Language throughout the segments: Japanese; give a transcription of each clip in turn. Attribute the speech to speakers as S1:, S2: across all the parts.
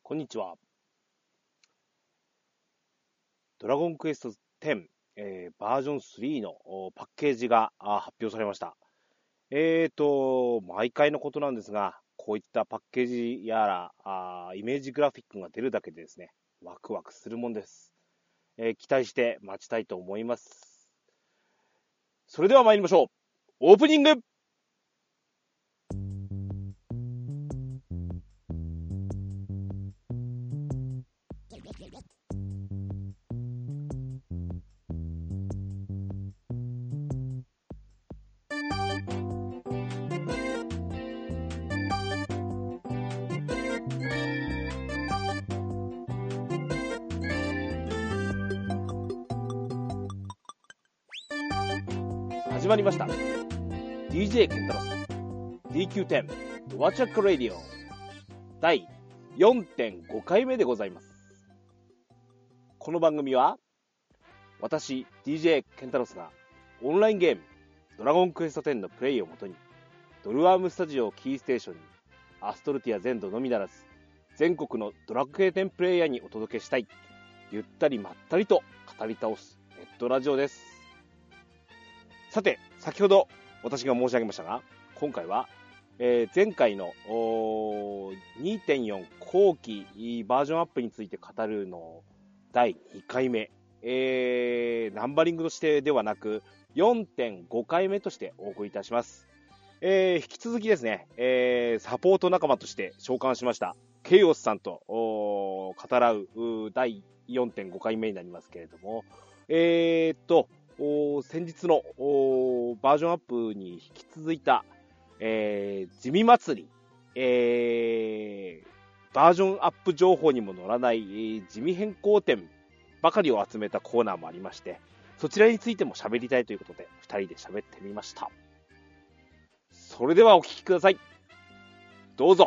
S1: こんにちは。ドラゴンクエスト10、バージョン3のパッケージが発表されました。毎回のことなんですが、こういったパッケージやらイメージグラフィックが出るだけでですね、ワクワクするもんです。期待して待ちたいと思います。それでは参りましょう。オープニング。始まりました。DJ ケンタロス DQ10 ドアチャックラディオ第 4.5 回目でございます。この番組は私 DJ ケンタロスがオンラインゲームドラゴンクエスト10のプレイをもとにドルアームスタジオをキーステーションにアストルティア全土のみならず全国のドラクエ10プレイヤーにお届けしたいゆったりまったりと語り倒すネットラジオです。さて、先ほど私が申し上げましたが、今回は、前回の 2.4 後期バージョンアップについて語るの第2回目、ナンバリングとしてではなく 4.5 回目としてお送りいたします。引き続きですね、サポート仲間として召喚しましたケイオスさんと語らう第 4.5 回目になりますけれども、先日のバージョンアップに引き続いた、地味祭り、バージョンアップ情報にも載らない、地味変更点ばかりを集めたコーナーもありまして、そちらについても喋りたいということで2人で喋ってみました。それではお聞きください。どうぞ。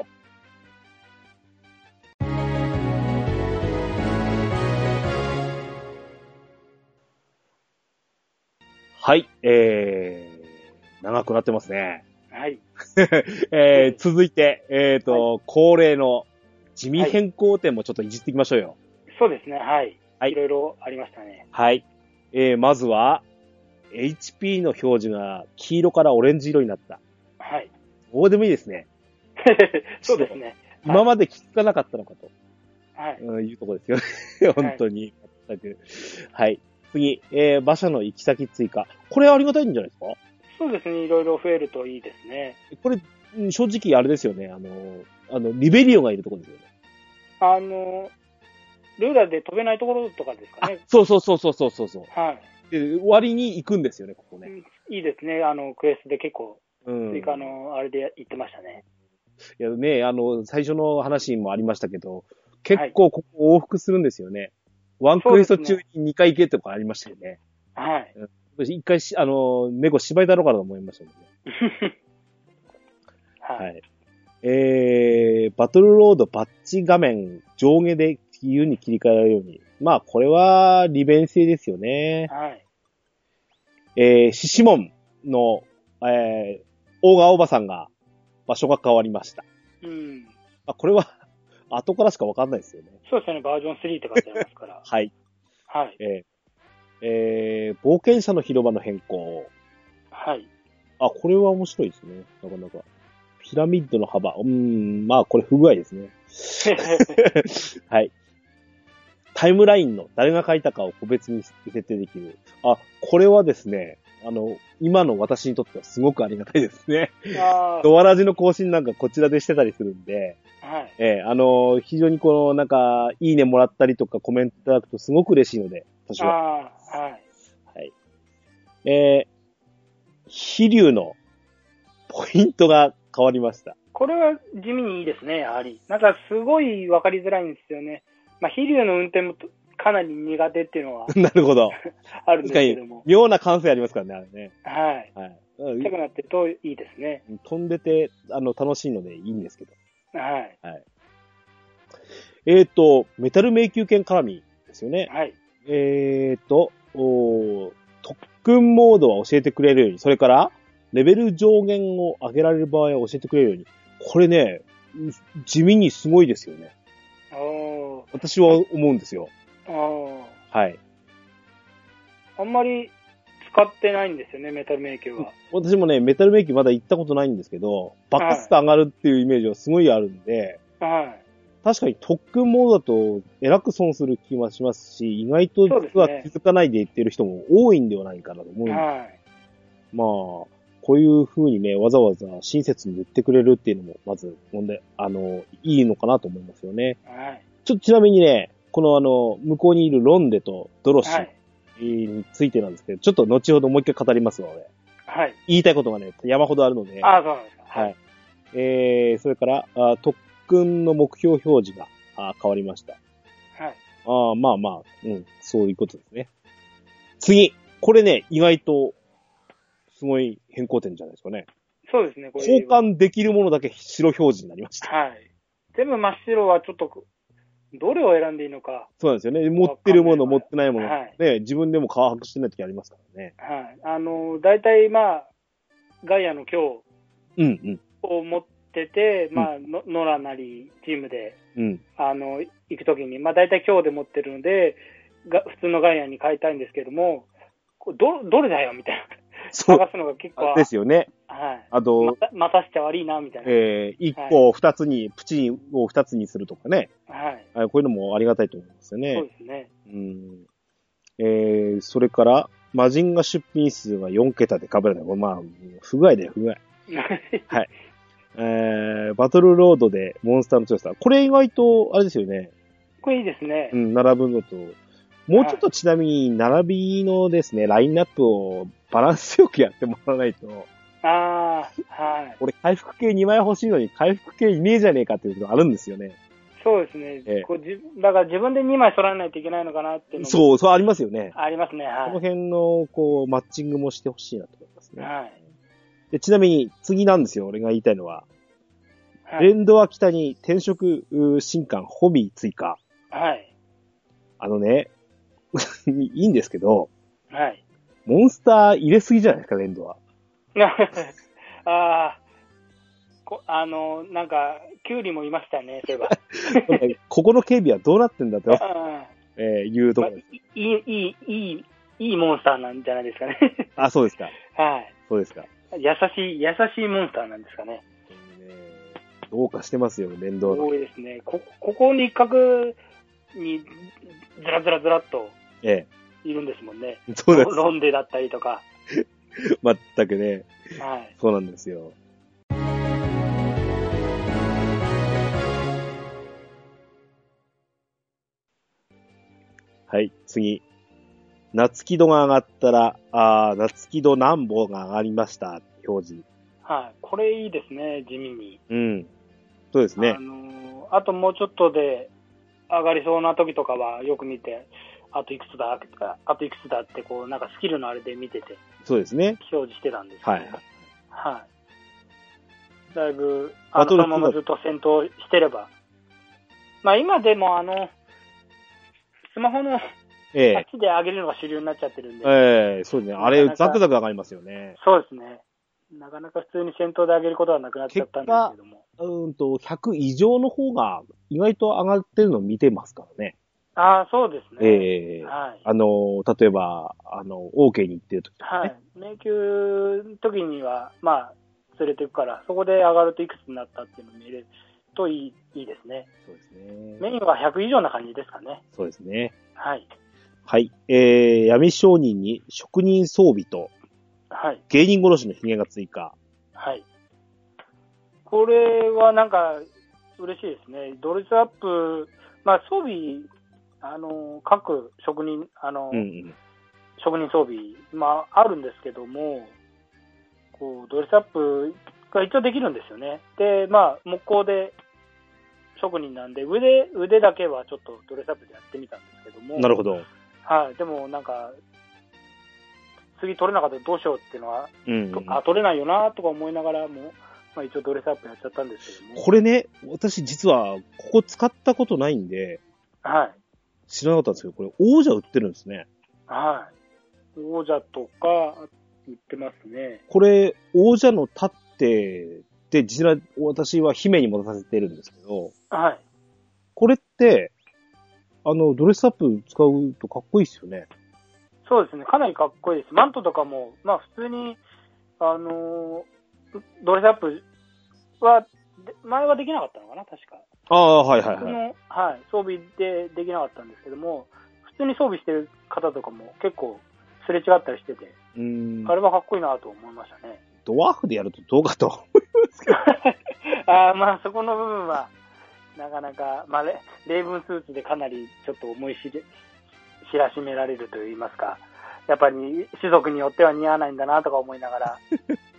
S1: はい、長くなってますね。
S2: はい。
S1: 続いて、恒例の地味変更点もちょっといじっていきましょうよ。
S2: そうですね、はい。
S1: はい。
S2: いろいろありましたね。
S1: はい。まずは、HP の表示が黄色からオレンジ色になった。
S2: はい。
S1: どうでもいいですね。
S2: そうですね。
S1: 今まで気づかなかったのかと、
S2: はい。
S1: いうところですよね。本当に。はい。次、馬車の行き先追加。これありがたいんじゃないですか？
S2: そうですね、いろいろ増えるといいですね。
S1: これ、正直あれですよね。リベリオがいるところですよね。
S2: ルーラーで飛べないところとかですかね。
S1: そう。
S2: はい。
S1: で、割に行くんですよね、ここね。
S2: いいですね。クエストで結構、追加あれで言ってましたね。
S1: いやね、最初の話もありましたけど、結構ここ往復するんですよね。ワンクエスト中に2回行けとかありましたよね。
S2: はい。
S1: 一回猫芝居だろうかと思いましたもんね。
S2: はい。
S1: バトルロードバッチ画面上下で自由に切り替えられるように。まあ、これは利便性ですよね。
S2: はい。
S1: シシモンの、大川おばさんが場所が変わりました。これは後からしかわかんないですよね。
S2: そうですね、バージョン3って書いてありますから。
S1: はい。
S2: はい。
S1: 冒険者の広場の変更。
S2: はい。
S1: これは面白いですね。なかなか。ピラミッドの幅。まあこれ不具合ですね。はい。タイムラインの誰が書いたかを個別に設定できる。これはですね、今の私にとってはすごくありがたいですね。ドアラジの更新なんかこちらでしてたりするんで、
S2: はい。
S1: 非常にいいねもらったりとかコメントいただくとすごく嬉しいので、私は。
S2: はい。
S1: はい。飛竜のポイントが変わりました。
S2: これは地味にいいですね、やはり。なんかすごいわかりづらいんですよね。まあ、飛竜の運転もかなり苦手っていうのは。
S1: なるほど。
S2: あるんですけども。
S1: 妙な感性ありますからね、あれね。
S2: はい。
S1: はい。
S2: 近くなってるといいですね。
S1: 飛んでて、楽しいのでいいんですけど。
S2: はい。
S1: はい。メタル迷宮剣絡みですよね。
S2: はい。
S1: 特訓モードは教えてくれるように、それから、レベル上限を上げられる場合は教えてくれるように。これね、地味にすごいですよね。 私は思うんですよ。
S2: あ
S1: はい。
S2: あんまり使ってないんですよね、メタル迷宮は。
S1: 私もね、メタル迷宮まだ行ったことないんですけど、バカスと上がるっていうイメージはすごいあるんで、
S2: はい。
S1: 確かに特訓モードだと、えらく損する気はしますし、意外と実は気づかないで言ってる人も多いんではないかなと思うんで、
S2: はい。
S1: まあ、こういう風にね、わざわざ親切に言ってくれるっていうのも、まず問題、いいのかなと思いますよね。
S2: はい。
S1: ちなみにね、この向こうにいるロンデとドロシ
S2: はい。
S1: についてなんですけど、ちょっと後ほどもう一回語りますので、
S2: はい。
S1: 言いたいことがね、山ほどあるので、
S2: ああ、そうなんですか。
S1: はい。それから、特訓の目標表示が変わりました。
S2: はい。
S1: まあまあ、そういうことですね。次、これね、意外と、すごい変更点じゃないですかね。
S2: そうですね、これ。
S1: 交換できるものだけ白表示になりました。
S2: はい。全部真っ白はちょっと、どれを選んでいいのか。
S1: そうなんですよね。持ってるもの、持ってないもの。
S2: はい。
S1: ね、自分でも把握してない時ありますからね。
S2: はい。大体まあ、ガイアの今日を持ってて、まあ、ノラなりチームで、行くときに、まあ大体今日で持ってるので、普通のガイアに変えたいんですけども、どれだよみたいな。探すのが結構。
S1: ですよね。
S2: はい。
S1: あと、
S2: 待たしちゃ悪いな、みたいな。
S1: 1個2つに、プチを2つにするとかね。
S2: はい。
S1: こういうのもありがたいと思いますよね。
S2: そうですね。
S1: それから、魔人が出品数が4桁で被らない。まあ、不具合だよ、不具合。はい。バトルロードでモンスターの強さ。これ意外と、あれですよね。
S2: これいいですね。
S1: 並ぶのと、もうちょっとちなみに、並びのですね、ラインナップをバランスよくやってもらわないと。
S2: はい。
S1: 俺、回復系2枚欲しいのに、回復系いねえじゃねえかっていうのがあるんですよね。
S2: そうですね。だから自分で2枚揃わないといけないのかなっていうの
S1: も。そうありますよね。
S2: ありますね。はい。
S1: この辺の、マッチングもしてほしいなと思いますね。
S2: はい。
S1: で、ちなみに、次なんですよ、俺が言いたいのは。はい、レンドア北に転職新刊ホビー追加。
S2: はい。
S1: いいんですけど、
S2: はい。
S1: モンスター入れすぎじゃないですか、レンドは。
S2: なんか、キュウリもいましたね、そうい
S1: えば。ここの警備はどうなってんだと、いうところです。
S2: いいモンスターなんじゃないですかね。
S1: あ、そうですか。
S2: はい。
S1: そうですか。
S2: 優しいモンスターなんですかね。
S1: どうかしてますよ、レンド。
S2: 多いですね。ここに一角にずらっといるんですもんね。
S1: そうです。
S2: ロンデだったりとか。
S1: 全くね。
S2: はい。
S1: そうなんですよ。はい、次。夏木戸が上がったら、夏木戸何本が上がりました、表示。
S2: はい。これいいですね、地味に。
S1: そうですね。
S2: あともうちょっとで上がりそうな時とかはよく見て、あといくつだってこう、なんかスキルのあれで見てて。
S1: そうですね。
S2: 表示してたんですけど、
S1: はい。
S2: はい。だいぶ、そのままずっと戦闘してれば。まあ今でもスマホの、あっちで上げるのが主流になっちゃってるんで。
S1: そうですね。あれ、ザクザク上がりますよね。
S2: そうですね。なかなか普通に戦闘で上げることはなくなっちゃったんですけども。
S1: 100以上の方が意外と上がってるのを見てますからね。
S2: そうですね。
S1: はい。例えば、OK に行ってる時とか、ね。
S2: はい。迷宮の時には、まあ、連れていくから、そこで上がるといくつになったっていうのを見れるといいですね。
S1: そうですね。
S2: メインは100以上な感じですかね。
S1: そうですね。
S2: はい。
S1: はい。闇商人に職人装備と、
S2: はい。
S1: 芸人殺しの髭が追加。
S2: はい。これはなんか、嬉しいですね。ドレスアップ、まあ装備、各職人、職人装備、まああるんですけども、こう、ドレスアップが一応できるんですよね。で、まあ、木工で職人なんで、腕だけはちょっとドレスアップでやってみたんですけども。
S1: なるほど。
S2: はい。でもなんか、次取れなかったらどうしようっていうのは、取れないよなとか思いながらも、まあ一応ドレスアップやっちゃったんですけども。
S1: これね、私実はここ使ったことないんで、
S2: はい。
S1: 知らなかったんですけど、これ王者売ってるんですね。
S2: はい。王者とか売ってますね。
S1: これ、王者の立ってで、実は私は姫に戻させてるんですけど、
S2: はい。
S1: これって、 ドレスアップ使うとかっこいいですよね。
S2: そうですね。かなりかっこいいです。マントとかも、まあ普通に、ドレスアップは、前はできなかったのかな、確か。
S1: ああ、はいはい
S2: 普通
S1: はい。
S2: の、はい、装備でできなかったんですけども、普通に装備してる方とかも結構すれ違ったりしてて、あれはかっこいいなと思いましたね。
S1: ドワーフでやるとどうかと思いますけど。
S2: まあそこの部分は、なかなか、まあレイブンスーツでかなりちょっと思い知らしめられると言いますか、やっぱり種族によっては似合わないんだなとか思いながら、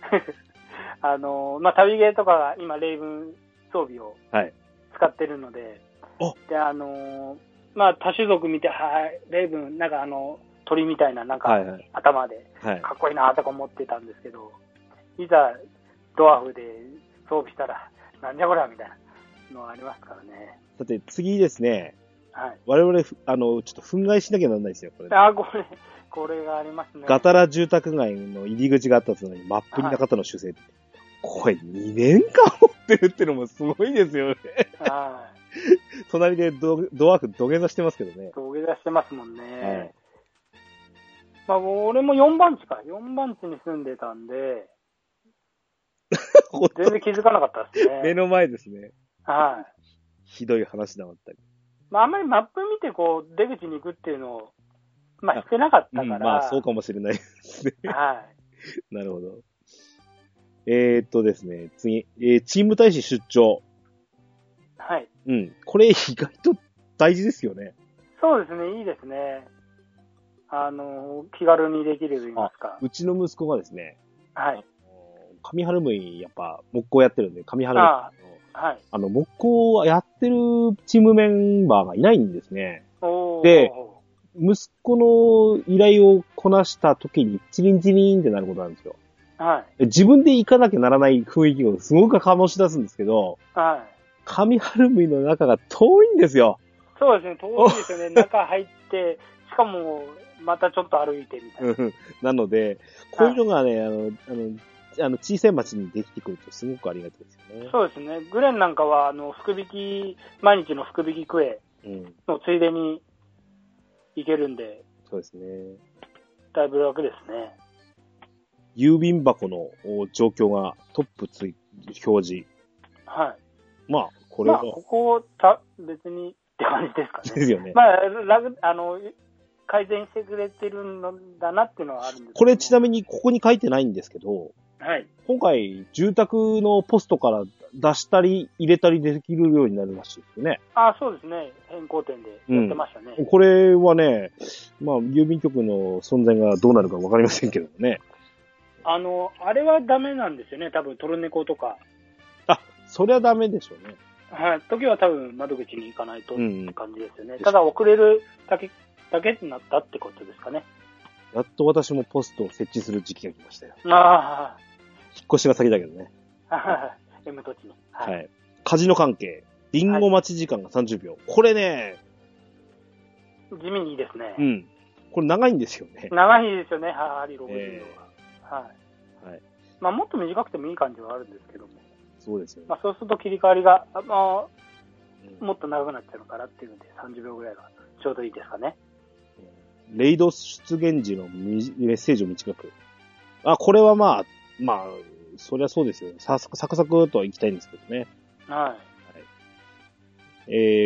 S2: まあ旅ゲーとかが今レイブン装備を使ってるので、で、まあ他種族見て、はい、レイブン、なんか鳥みたいな、なんか、頭で、かっこいいなとか思ってたんですけど、いざドワーフで装備したら、なんじゃこりゃみたいなのがありますからね。
S1: さて、次ですね。
S2: はい。
S1: 我々、ちょっと憤慨しなきゃならないですよ、これ。
S2: これがありますね。
S1: ガタラ住宅街の入り口があったのに、マップになかったの修正。これ2年間持ってるってのもすごいですよね。はい。隣でドワーフ土下座してますけどね。
S2: 土下座してますもんね。はい。まあ、俺も4番地に住んでたんで、全然気づかなかったですね。
S1: 目の前ですね。
S2: はい。
S1: ひどい話だったり。
S2: まあ、あんまりマップ見て出口に行くっていうのを、まあ、してなかったから。
S1: まあ、そうかもしれないですね。
S2: はい。
S1: なるほど。ですね、次、チーム大使出張。
S2: はい。
S1: うん。これ意外と大事ですよね。
S2: そうですね、いいですね。気軽にできると言いますか。
S1: うちの息子がですね、
S2: はい。
S1: 上春むい、やっぱ、木工やってるんで、上春むい。はい。木工をやってるチームメンバーがいないんですね。で、息子の依頼をこなした時に、チリンチリンってなることなんですよ。はい。自分で行かなきゃならない雰囲気をすごく醸し出すんですけど、はい。上春むいの中が遠いんですよ。
S2: そうですね、遠いですよね。中入って、しかも、またちょっと歩いてみたいな。
S1: なので、こういうのがね、小さい町にできてくるとすごくありがたいですよね。
S2: そうですね。グレンなんかは、毎日の福引きクエのついでに行けるんで。
S1: そうですね。
S2: だいぶ楽ですね。
S1: 郵便箱の状況がトップ表示。はい。まあ、これは。
S2: まあ、ここ別にって感じですかね。
S1: ですよね。
S2: まあ、改善してくれてるんだなっていうのはあるんですけど。
S1: これちなみにここに書いてないんですけど、はい。今回、住宅のポストから出したり入れたりできるようになるらしいですよね。
S2: そうですね。変更点でやってましたね。
S1: これはね、まあ、郵便局の存在がどうなるかわかりませんけどね。
S2: あれはダメなんですよね。多分、トルネコとか。
S1: そりゃダメでしょうね。
S2: はい。時は多分、窓口に行かないとって感じですよね。ただ、遅れるだけになったってことですかね。
S1: やっと私もポストを設置する時期が来ましたよ。引っ越しが先だけどね。
S2: M 土地に。
S1: はい。カジノ関係。ビンゴ待ち時間が30秒。これね。
S2: 地味にいいですね。
S1: うん。これ長いんですよね。
S2: 長いですよね、やはり60秒は。はい。はい。まあ、もっと短くてもいい感じはあるんですけども。
S1: そうですよね。
S2: まあ、そうすると切り替わりが、もっと長くなっちゃうからっていうので、30秒ぐらいがちょうどいいですかね。
S1: レイド出現時のメッセージを短く。これはまあ、そりゃそうですよ。サクサクとは行きたいんですけどね。はい。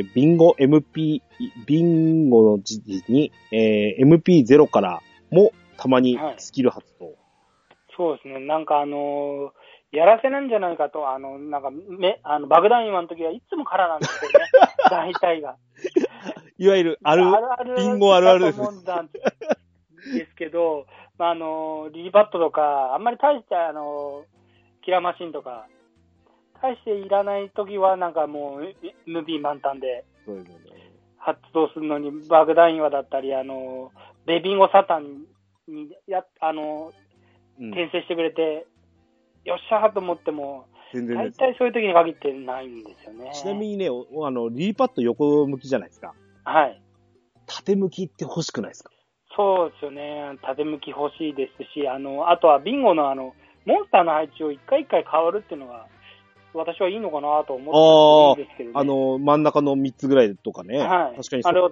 S1: ビンゴの時に、MP0 からもたまにスキル発動。
S2: そうですね。なんかやらせなんじゃないかと、なんか爆弾岩の時はいつも空なんですよね。大体が。
S1: いわゆるビンゴあるあるです。
S2: ですけど、リリバットとか、あんまり大してキラーマシンとか、大していらない時はなんかもう MP 満タンで発動するのに爆弾岩だったり、ベビンゴサタンに転生してくれて、よっしゃーと思っても、大体そういう時に限ってないんですよね。
S1: ちなみにね、リリパッド横向きじゃないですか。はい。縦向きって欲しくないですか？
S2: そうですよね。縦向き欲しいですし、あとはビンゴのモンスターの配置を一回一回変わるっていうのが、 私はいいのかなと思ってるんですけどね。
S1: 真ん中の3つぐらいとかね。
S2: はい。
S1: 確かに
S2: あれを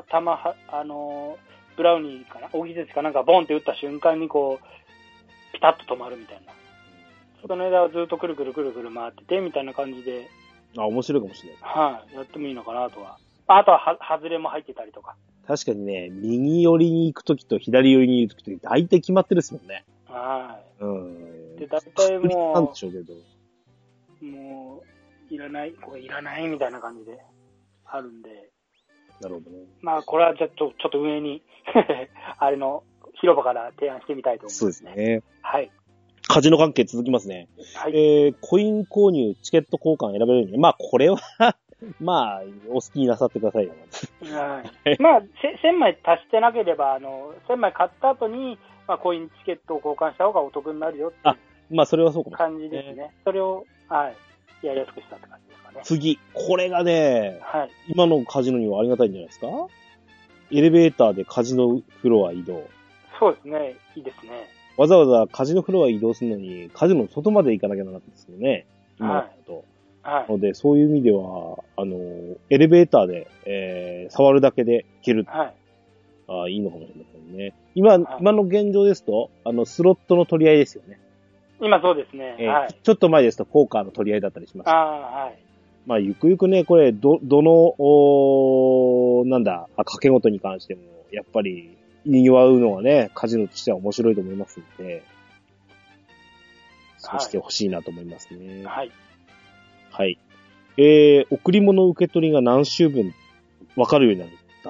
S2: ブラウニーかな、大木節かなんかボンって打った瞬間にこう、ピタッと止まるみたいな。その枝をずっとくるくるくるくる回ってて、みたいな感じで。
S1: 面白いかもしれない。
S2: はい。やってもいいのかなとは。あとは、外れも入ってたりとか。
S1: 確かにね、右寄りに行くときと左寄りに行くとき、大体決まってるですもんね。
S2: はい。で、
S1: 大
S2: 体も
S1: なんでしょうけど。
S2: もう、いらないみたいな感じであるんで。
S1: なるほどね。
S2: まあ、これはちょっと上に、あれの広場から提案してみたいと思います、ね。
S1: そうですね。
S2: はい。
S1: カジノ関係続きますね。はい。コイン購入、チケット交換選べるように。まあ、これはまあ、お好きになさってくださいよ。
S2: はい。まあ、1000枚足してなければ、1000枚買った後に、まあ、コインチケットを交換した方がお得になるよっていう。
S1: まあ、それはそうかもしれない。
S2: 感じですね。それを、はい。やりやすくしたって感じですかね。
S1: 次。これがね、
S2: はい。
S1: 今のカジノにはありがたいんじゃないですか？エレベーターでカジノフロア移動。
S2: そうですね。いいですね。
S1: わざわざカジノフロア移動するのに、カジノの外まで行かなきゃならなかったんですよね。今だと。はい。ので、そういう意味では、エレベーターで、触るだけで行ける。はい。いいのかもしれませんね。今の現状ですと、スロットの取り合いですよね。
S2: 今そうですね。はい。
S1: ちょっと前ですと、ポーカーの取り合いだったりします。
S2: はい。
S1: まあ、ゆくゆくね、これ、どの、賭け事に関しても、やっぱり、祝うのはね、カジノとしては面白いと思いますので、そうしてほしいなと思いますね。
S2: はい。
S1: はい。贈り物受け取りが何週分分かるようになった。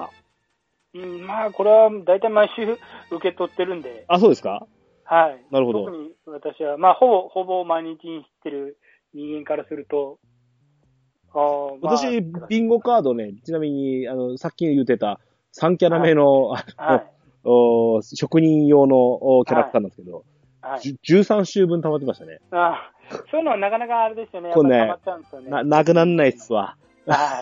S2: まあ、これは大体毎週受け取ってるんで。
S1: そうですか？
S2: はい。
S1: なるほど。
S2: 特に私は、まあ、ほぼ毎日に知ってる人間からすると、
S1: 私、ビンゴカードね、ちなみに、さっき言ってた3キャラ目の、職人用のキャラクターなんですけど、13週分溜まってましたね。
S2: そういうのはなかなかあれですよね。やっぱり溜まっちゃうんですよね。
S1: なくなんないっすわ。
S2: はい。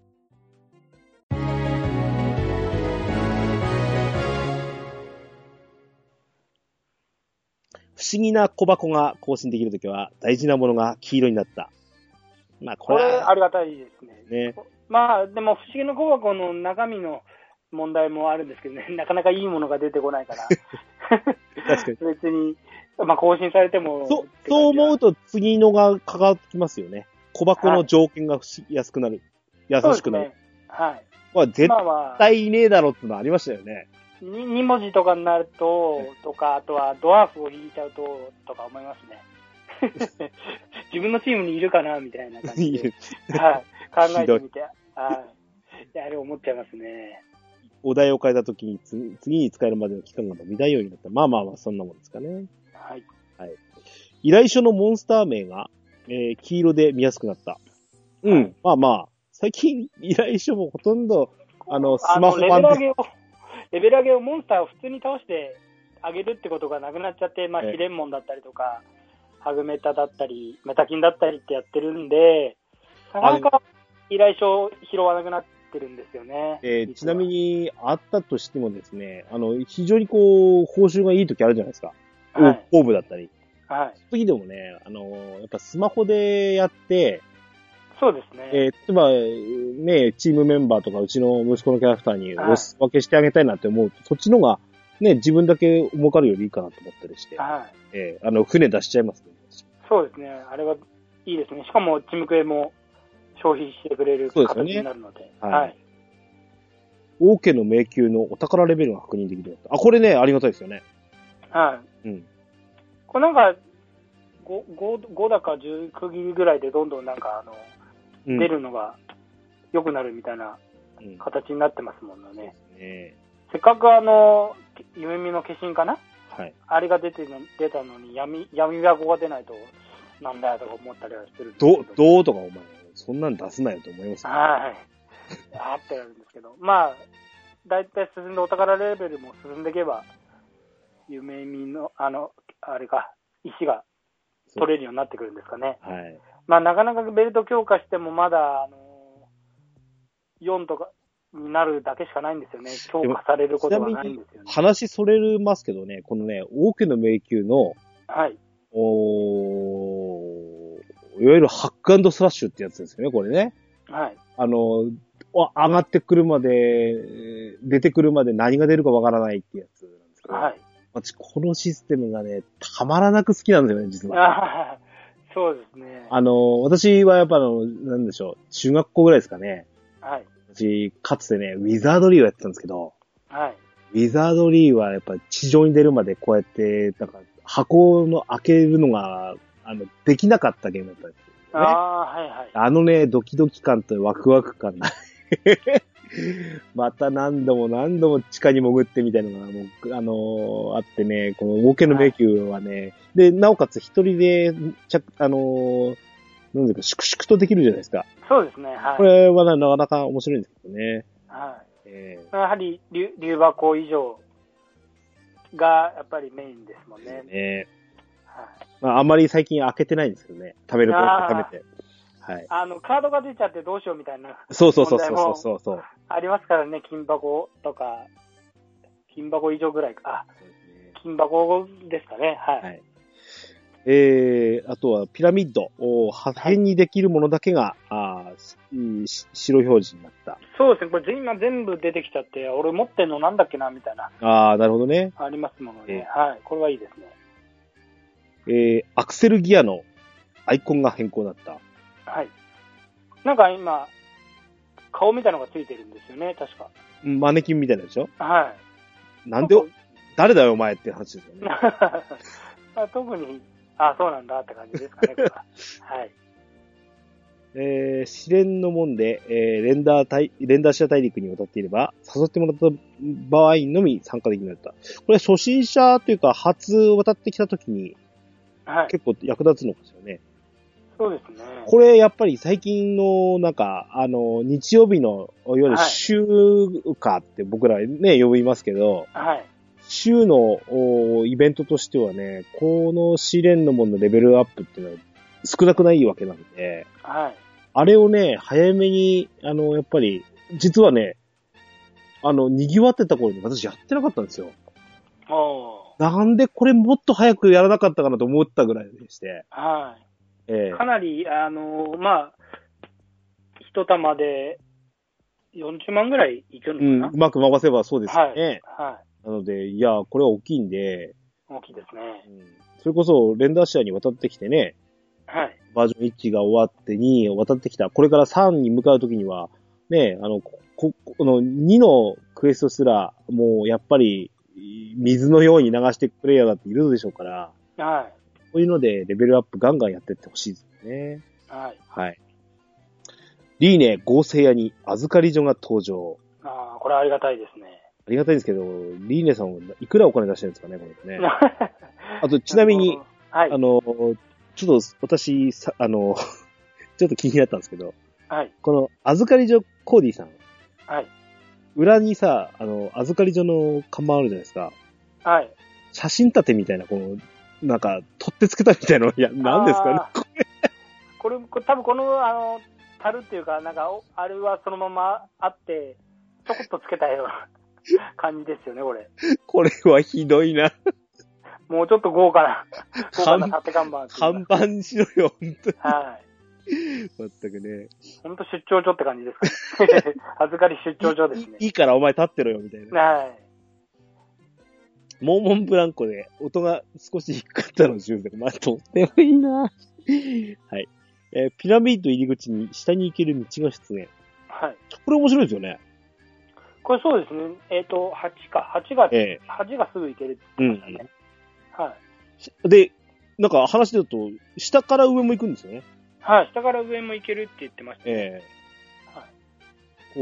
S1: 不思議な小箱が更新できるときは、大事なものが黄色になった。まあ、
S2: これありがたいです
S1: ね。
S2: まあ、でも不思議な小箱の中身の問題もあるんですけどね、なかなかいいものが出てこないから。確かに。別に、まあ、更新されても。
S1: そう思うと次のが関わってきますよね。小箱の条件が安くなる。優しくなる。
S2: ね、はい。
S1: まあ、絶対いねえだろってのありましたよね。
S2: 2文字とかになると、とか、あとはドワーフを引いちゃうと、とか思いますね。自分のチームにいるかなみたいな感じで。はい。考えてみて。はい。あれ思っちゃいますね。
S1: お題を変えたときに次に使えるまでの期間が伸びないようになった。まあ、そんなもんですかね。
S2: はい。
S1: はい。依頼書のモンスター名が、黄色で見やすくなった。うん。はい、最近依頼書もほとんど、スマホ版で。
S2: レベル上げをモンスターを普通に倒してあげるってことがなくなっちゃって、まあ、ヒレンモンだったりとか、ハグメタだったり、メタキンだったりってやってるんで、なかなか依頼書拾わなくなってるんですよね。
S1: ちなみに、あったとしてもですね、非常にこう、報酬がいい時あるじゃないですか。はい。オーブだったり。
S2: はい。
S1: その時でもね、やっぱスマホでやって、
S2: そうですね。
S1: 例えば、ね、チームメンバーとかうちの息子のキャラクターにお裾分けしてあげたいなって思うと、そっちのが、ね、自分だけ儲かるよりいいかなと思ったりして、はい。船出しちゃいますね。
S2: そうですね。あれはいいですね。しかも、チームクエも消費してくれる形になるので。
S1: ね、はい。王家の迷宮のお宝レベルが確認できるようになった。これね、ありがたいですよね。
S2: はい。うん。これなんか、5だか10区切りぐらいでどんどんなんか出るのが良くなるみたいな形になってますもんね。せっかく夢見の化身かな、はい、あれが出たのに闇箱が出ないとなんだよとか思ったりはしてるんですけど。
S1: どうとかお前、そんなん出すなよと思います、
S2: ね。はい。ってやるんですけど。まあ、だいたい進んでお宝レベルも進んでいけば、夢見の、あれか、石が取れるようになってくるんですかね。はい。まあ、なかなかベルト強化してもまだ、4とかになるだけしかないんですよね。強化されることがないんですよね。
S1: 話それますけどね、このね、王家の迷宮の、
S2: はい。
S1: いわゆるハック&スラッシュってやつですよね、これね。
S2: はい。
S1: 上がってくるまで、出てくるまで何が出るかわからないってやつなんですけど。
S2: はい。
S1: 私、このシステムがね、たまらなく好きなんですよね、実は。
S2: そうですね。
S1: 私はやっぱなんでしょう、中学校ぐらいですかね。
S2: はい。
S1: 私、かつてね、ウィザードリーをやってたんですけど、
S2: はい。
S1: ウィザードリーはやっぱ地上に出るまでこうやって、なんか箱の開けるのが、できなかったゲームだったんですよ、ね。
S2: はいはい。
S1: ドキドキ感とワクワク感がまた何度も地下に潜ってみたいなのが、あってね、この冒険の迷宮はね、で、なおかつ一人で、なんですか、粛々とできるじゃないですか。
S2: そうですね、はい。
S1: これはなかなか面白いんですけどね。
S2: はい。やはり、竜箱以上が、やっぱりメインですもんね。
S1: はい。あんまり最近開けてないんですけどね。食べると食べて。はい。
S2: カードが出ちゃってどうしようみたいな。
S1: そう。
S2: ありますからね、金箱とか、金箱以上ぐらいか。金箱ですかね、はい。
S1: あとはピラミッド。破片にできるものだけが、白表示になった。
S2: そうですね、これ今全部出てきちゃって、俺持ってんのなんだっけな、みたいな。
S1: なるほどね。
S2: ありますものね。はい、これはいいです
S1: ね。アクセルギアのアイコンが変更だった。
S2: はい。なんか今、顔みたいなのがついてるんですよね、確か。
S1: マネキンみたいなでしょ？
S2: はい。
S1: なんで、誰だよお前って話ですよね。
S2: 特に、そうなんだって感じですかね、これは。はい。
S1: 試練の門で、レンダーシア大陸に渡っていれば、誘ってもらった場合のみ参加できるようになった。これ初心者というか、初渡ってきた時に、結構役立つのかしらね。
S2: そうですね。
S1: これやっぱり最近のなんか、日曜日の、いわゆる週課って僕らね、呼びますけど、
S2: はい。
S1: 週のイベントとしてはね、この試練の門のレベルアップっていうのは少なくないわけなんで、
S2: はい。
S1: あれをね、早めに、やっぱり、実はね、賑わってた頃に私やってなかったんですよ。なんでこれもっと早くやらなかったかなと思ったぐらいでして。
S2: はい。かなり、一玉で40万ぐらいいくのかな、
S1: うまく回せばそうですよね。
S2: はい。
S1: なので、いや、これは大きいんで。
S2: 大きいですね。
S1: それこそ、レンダーシアに渡ってきてね。
S2: はい。
S1: バージョン1が終わって2渡ってきた。これから3に向かうときには、ね、この2のクエストすら、もうやっぱり、水のように流していくプレイヤーだっているでしょうから。
S2: はい。
S1: こういうので、レベルアップガンガンやっていってほしいですよね。
S2: はい。
S1: はい。リーネ合成屋に預かり所が登場。
S2: これありがたいですね。
S1: ありがたいんですけど、リーネさんはいくらお金出してるんですかね、これね。あと、ちなみに、
S2: はい、
S1: ちょっと私、ちょっと気になったんですけど、
S2: はい。
S1: この預かり所コーディさん。
S2: はい。
S1: 裏にさ、預かり所の看板あるじゃないですか。
S2: はい。
S1: 写真立てみたいな、なんか、取ってつけたみたいなの、いや、何ですかね、
S2: これ、多分この、樽っていうか、なんか、あれはそのままあって、ちょこっとつけたような感じですよね、これ。
S1: これはひどいな。
S2: もうちょっと豪華な縦看板。
S1: 看板にしろよ、ほんとに。
S2: はい。
S1: 全くね。
S2: ほんと出張所って感じですかね。預かり出張所ですね。
S1: いいからお前立ってろよ、みたいな。
S2: はい。
S1: モーモンブランコで音が少し低かったの10で、まあ、とってもいいな。はい。ピラミッド入り口に下に行ける道が出現。
S2: はい。
S1: これ面白いですよね。
S2: これそうですね。8がすぐ行けるって言ってましたね。はい。
S1: で、なんか話だと、下から上も行くんですよね。
S2: はい。下から上も行けるって言ってました
S1: ね。はい。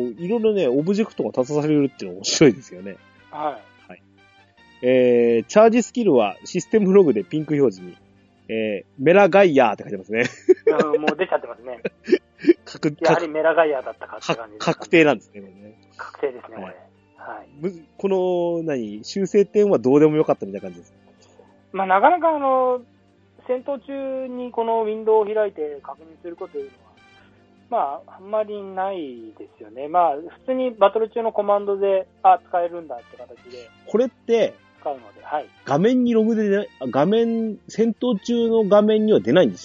S1: いろいろね、オブジェクトが立たされるっていうのが面白いですよね。
S2: はい。
S1: はい。チャージスキルはシステムログでピンク表示に、メラガイヤーって書いてますね。
S2: もう出ちゃってますね。
S1: や
S2: はりメラガイヤーだったかって感じです、ね。
S1: 確定なんですね、これね。
S2: 確定ですね、これ。はい。
S1: この、修正点はどうでもよかったみたいな感じです。
S2: まあ、なかなか戦闘中にこのウィンドウを開いて確認することというのは、まあ、あんまりないですよね。まあ、普通にバトル中のコマンドで、使えるんだって形で。
S1: これって、
S2: 使うので、はい。
S1: 画面にログで、戦闘中の画面には出ないんでしたっけ？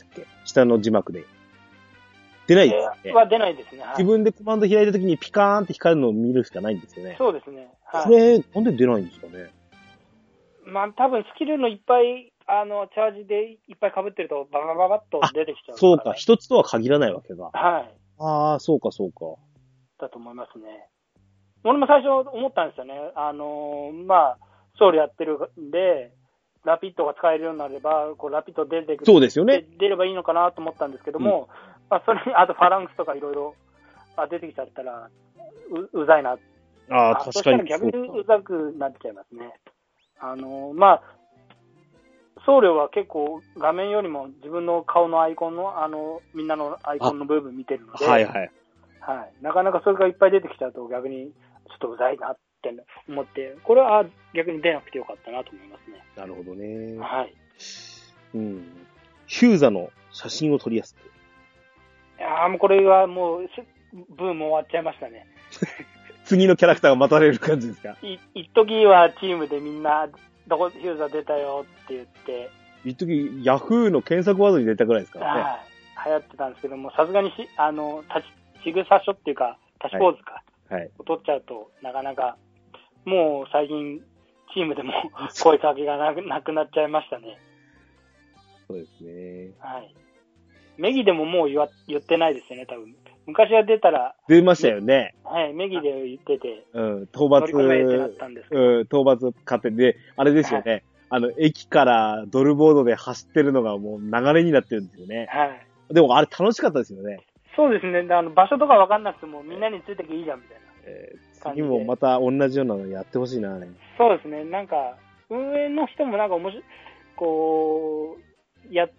S1: 下の字幕で。出ないですね。
S2: は出ないですね。はい、
S1: 自分でコマンド開いたときにピカーンって光るのを見るしかないんですよね。
S2: そうですね。はい、
S1: これ、なんで出ないんですかね。
S2: まあ、多分スキルのいっぱい、チャージでいっぱい被ってると、ババババッと出てきちゃう、
S1: そうか、一つとは限らないわけが。
S2: はい。
S1: ああ、そうか、そうか。
S2: だと思いますね。俺も最初思ったんですよね。まあ、ソウルやってるんで、ラピッドが使えるようになれば、こうラピッド出てくる。
S1: そうですよね。
S2: 出ればいいのかなと思ったんですけども、まあ、それに、あとファランクスとかいろいろ出てきちゃったら、うざいな。
S1: ああ、確かに。
S2: そしたら逆にうざくなっちゃいますね。まあ、僧侶は結構画面よりも自分の顔のアイコンの、みんなのアイコンの部分見てるので、
S1: はいはい。
S2: はい。なかなかそれがいっぱい出てきちゃうと逆にちょっとうざいなって思って、これは逆に出なくてよかったなと思いますね。
S1: なるほどね。
S2: はい。
S1: うん。ヒューザの写真を撮りやすく。
S2: いやーもうこれはもう、ブーム終わっちゃいましたね。
S1: 次のキャラクターが待たれる感じですか？
S2: 一時はチームでみんな、どこヒューザ出たよって言って、
S1: 一時ヤフーの検索ワードに出たぐらいですからね。
S2: はい。流行ってたんですけども、さすがに仕草書っていうか、立ちポーズか、
S1: はい。
S2: を取っちゃうと、なかなか、もう最近、チームでも声かけがなくなっちゃいましたね。
S1: そうですね。
S2: はい。メギでももう言ってないですよね、多分。昔は出たら。
S1: 出ましたよね。
S2: はい、メギで言ってて。
S1: うん、討伐。
S2: 乗り込めってなったんですけど。
S1: うん、討伐勝手で、あれですよね。はい、駅からドルボードで走ってるのがもう流れになってるんですよね。
S2: はい。
S1: でもあれ楽しかったですよね。
S2: そうですね。場所とかわかんなくてもみんなについてきゃいいじゃんみたいな。
S1: 次もまた同じようなのやってほしいな、ね。
S2: そうですね。なんか、運営の人もなんかこう、やって、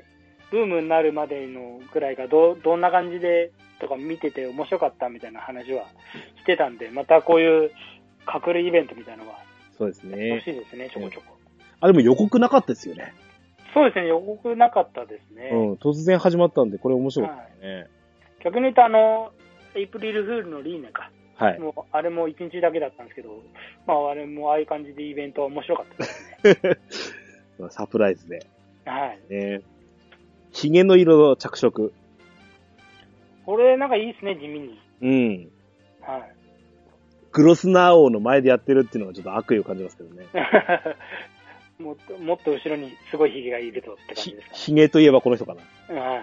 S2: ブームになるまでのぐらいがどんな感じでとか見てて面白かったみたいな話はしてたんで、またこういう隠れイベントみたいなのは、
S1: そうですね。
S2: 欲しいですね、ちょこちょこ。
S1: あ、でも予告なかったですよね。
S2: そうですね、予告なかったですね。
S1: うん、突然始まったんで、これ面白かったですね。はい、
S2: 逆に言うとエイプリルフールのリーネか。
S1: はい。
S2: もう、あれも1日だけだったんですけど、まあ、あれもああいう感じでイベントは面白かったですね。
S1: サプライズで。
S2: はい。
S1: 髭の色の着色。
S2: これなんかいいですね、地味に。
S1: うん。
S2: はい。
S1: グロスナー王の前でやってるっていうのがちょっと悪意を感じますけどね。
S2: もっと後ろにすごい髭がいるとって感じですかね。
S1: 髭といえばこの人かな。
S2: はい。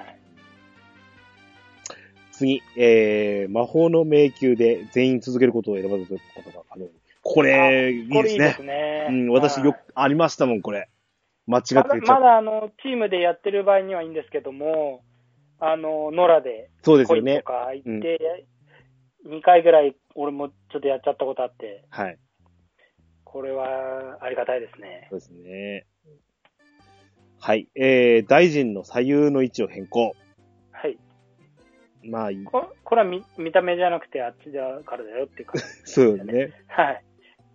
S1: 次、魔法の迷宮で全員続けることを選ばずということが可能。これ、いいですね。
S2: これいいですね。
S1: うん、私よくありましたもん、これ。間違って言っちゃった。
S2: まだチームでやってる場合にはいいんですけども、野良で、
S1: そうですよね。
S2: とか行って、2回ぐらい俺もちょっとやっちゃったことあって、
S1: はい。
S2: これはありがたいですね。
S1: そうですね。はい。大臣の左右の位置を変更。
S2: はい。
S1: まあいい。
S2: これは見た目じゃなくてあっちだからだよっていう感じ、ね。
S1: そうですね。
S2: はい。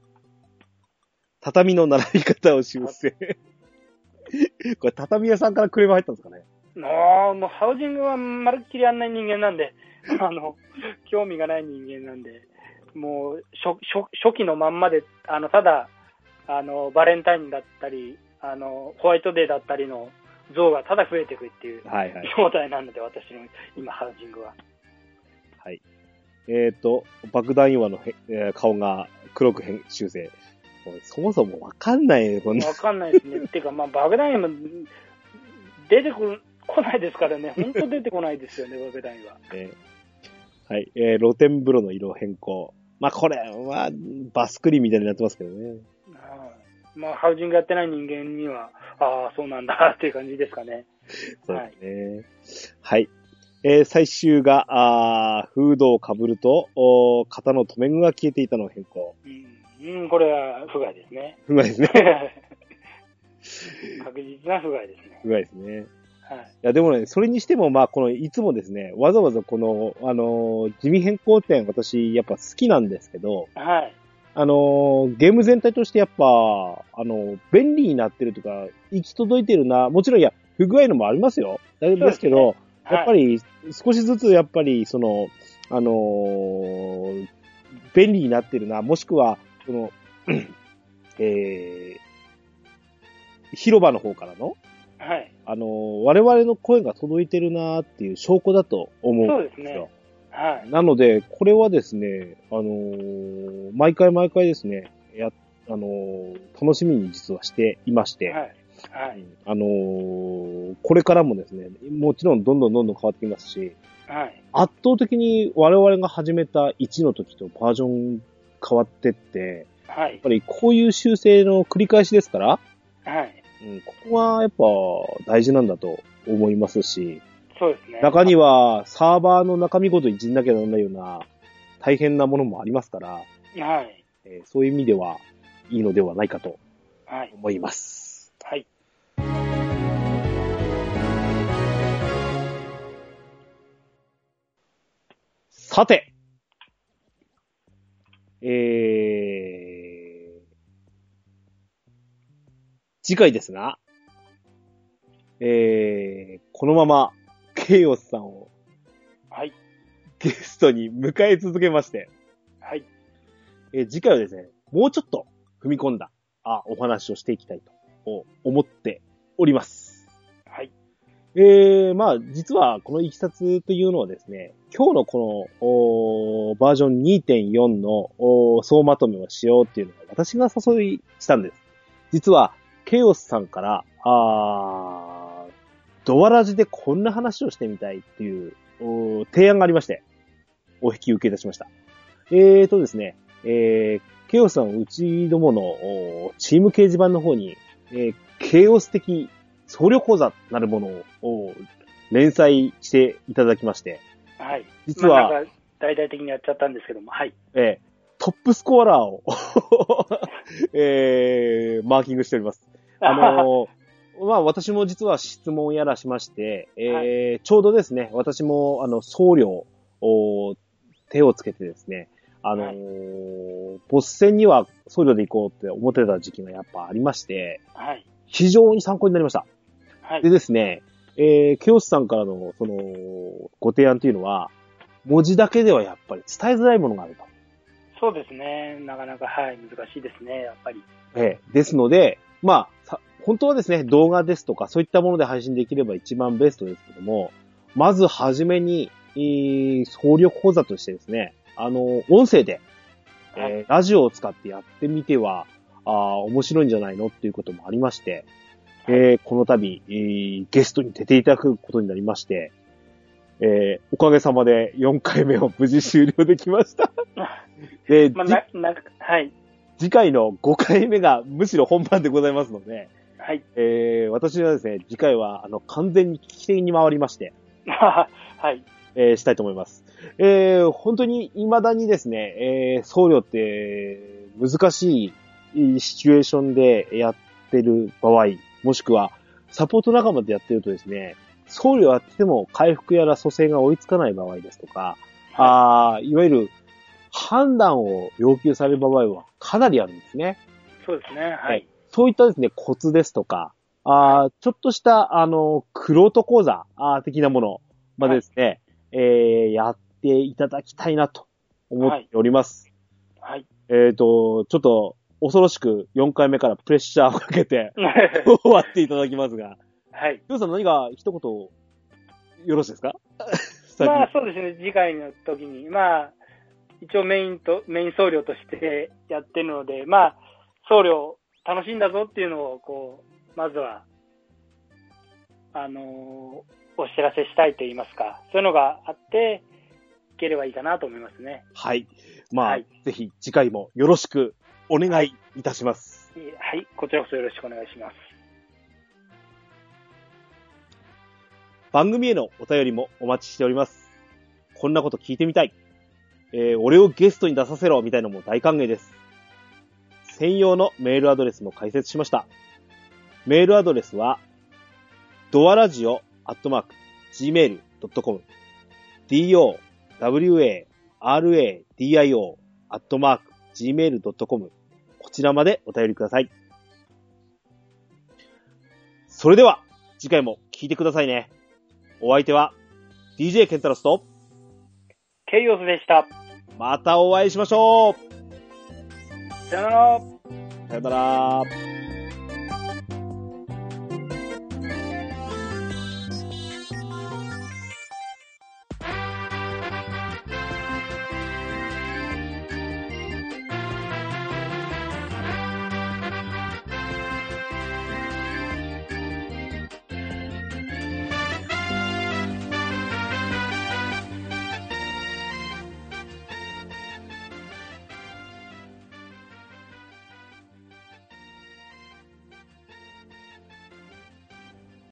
S1: 畳の並び方を修正。これ畳屋さんからクレーム入ったんですかね。
S2: もうハウジングはまるっきりやんない人間なんで、興味がない人間なんで、もう初期のまんまで、ただ、バレンタインだったり、ホワイトデーだったりの像がただ増えていくっていう状態なので、私の今、ハウジングは。
S1: はい。爆弾岩の顔が黒く修正。そもそもわかんないね、こんな。
S2: わかんないですね。っていうか、まあ、爆弾岩出てこないですからね。本当出てこないですよね、爆弾岩。
S1: はい。露天風呂の色変更。まあ、これは、バスクリンみたいになってますけどね。
S2: まあ、ハウジングやってない人間には、ああ、そうなんだっていう感じですかね。
S1: そうですね。はい。最終が、フードをかぶると、肩の留め具が消えていたのを変更。
S2: これは不甲斐ですね。
S1: 不甲斐ですね。
S2: 確実な不甲斐ですね。
S1: 不甲斐ですね。
S2: はい。い
S1: や、でもね、それにしても、まあ、いつもですね、わざわざこの、地味変更点、私、やっぱ好きなんですけど、
S2: はい。
S1: ゲーム全体としてやっぱ、便利になってるとか、行き届いてるな、もちろん不具合のもありますよ。ですけど、やっぱり、少しずつやっぱり、便利になってるな、もしくは、広場の方からの、
S2: はい。
S1: 我々の声が届いてるなーっていう証拠だと思うんですよ。
S2: そうですね。はい。
S1: なので、これはですね、毎回ですね、楽しみに実はしていまして、
S2: はい。はい。
S1: これからもですね、もちろんどんどん変わってきますし、
S2: はい。
S1: 圧倒的に我々が始めた1の時とバージョン変わってって、
S2: はい。
S1: やっぱりこういう修正の繰り返しですから、
S2: はい。
S1: ここがやっぱ大事なんだと思いますし、
S2: そうですね。
S1: 中にはサーバーの中身ごといじんなきゃならないような大変なものもありますから、
S2: はい。
S1: そういう意味ではいいのではないかと
S2: はい。
S1: 思います。
S2: はい。
S1: さて、次回ですが、このままケイオスさんを
S2: はい。
S1: ゲストに迎え続けまして、
S2: はい。
S1: 次回はですね、もうちょっと踏み込んだお話をしていきたいと思っております。
S2: はい。
S1: まあ、実はこのいきさつというのはですね、今日のこのバージョン 2.4 の総まとめをしようっていうのは私が誘いしたんです。実は、ケイオスさんから、ドアラジでこんな話をしてみたいっていう提案がありまして、お引き受けいたしました。ですね、ケイオスさん、うちどものチーム掲示板の方に、ケイオス的僧侶講座なるものを連載していただきまして、
S2: はい。
S1: 実は、
S2: なんか大々的にやっちゃったんですけども、はい。
S1: トップスコアラーをマーキングしております。まあ私も実は質問やらしまして、ちょうどですね、私も僧侶を手をつけてですね、ボス戦には僧侶で行こうって思ってた時期がやっぱありまして、
S2: はい。
S1: 非常に参考になりました。
S2: はい。
S1: でですね、ケオスさんからのご提案というのは、文字だけではやっぱり伝えづらいものがあると。
S2: そうですね。なかなか、はい、難しいですね、やっぱり。
S1: ですので、まあ、本当はですね、動画ですとか、そういったもので配信できれば一番ベストですけども、まずはじめに、僧侶講座としてですね、音声で、ラジオを使ってやってみては、面白いんじゃないのっていうこともありまして、この度、ゲストに出ていただくことになりまして、おかげさまで4回目を無事終了できました。で、
S2: はい。
S1: 次回の5回目がむしろ本番でございますので、
S2: はい。
S1: 私はですね、次回は完全に危機的に回りまして、
S2: はい。
S1: したいと思います。本当に未だにですね、僧侶って難しいシチュエーションでやってる場合、もしくはサポート仲間でやってるとですね、僧侶やってても回復やら蘇生が追いつかない場合ですとか、いわゆる判断を要求される場合はかなりあるんですね。
S2: そうですね。はい。
S1: そういったですね、コツですとか、ちょっとした、玄人講座的なものまでですね、やっていただきたいなと思っております。
S2: はい。
S1: ちょっと恐ろしく4回目からプレッシャーをかけて終わっていただきますが、
S2: はい。
S1: りょうさん何か一言よろしいですか？
S2: まあそうですね、次回の時に、まあ、一応メイン僧侶としてやってるので、まあ、僧侶楽しいんだぞっていうのを、こう、まずは、お知らせしたいと言いますか、そういうのがあって、いければいいかなと思いますね。
S1: はい。まあ、はい、ぜひ次回もよろしくお願いいたします。
S2: はい、こちらこそよろしくお願いします。
S1: 番組へのお便りもお待ちしております。こんなこと聞いてみたい。俺をゲストに出させろみたいなのも大歓迎です。専用のメールアドレスも開設しました。メールアドレスは、doaradio@gmail.com dowaradio@gmail.com こちらまでお便りください。それでは、次回も聞いてくださいね。お相手は、DJ ケンタロスと、
S2: ケイオスでした。
S1: またお会いしましょう。
S2: さよなら。
S1: さよなら。